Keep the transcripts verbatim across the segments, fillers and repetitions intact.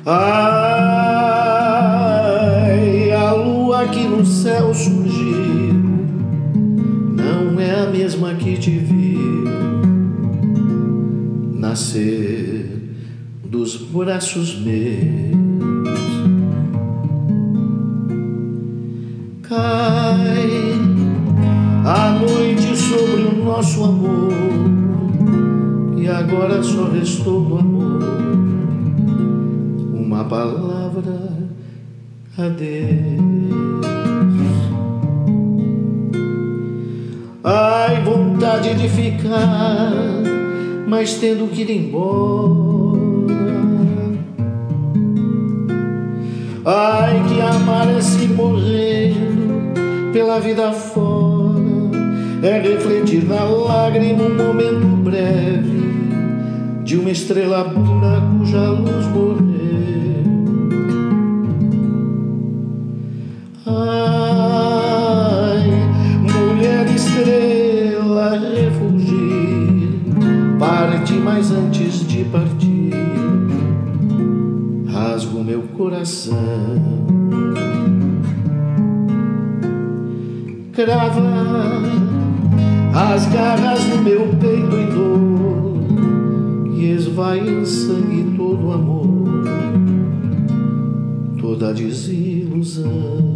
Ai, a lua que no céu surgiu não é a mesma que te viu nascer dos braços meus. Cai a noite sobre o nosso amor e agora só restou do amor uma palavra: adeus. Ai, vontade de ficar, mas tendo que ir embora. Ai, que amar é se morrendo pela vida fora, é refletir na lágrima um momento breve de uma estrela pura cuja luz morreu. Ai, mulher estrela, refugir, parte, mas antes de partir, rasgo meu coração. Crava as garras no meu peito em dor e esvai em sangue todo amor, toda desilusão.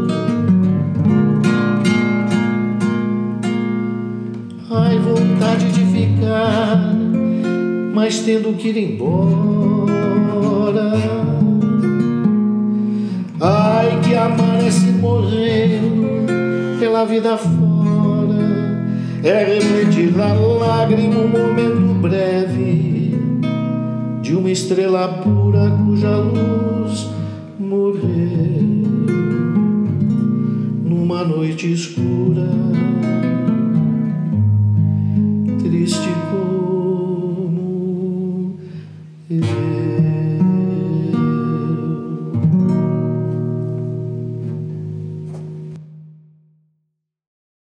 Ai, vontade de ficar, mas tendo que ir embora. Ai, que amar é se morrendo pela vida fora, é refletir na lágrima um momento breve de uma estrela pura cuja luz morreu numa noite escura.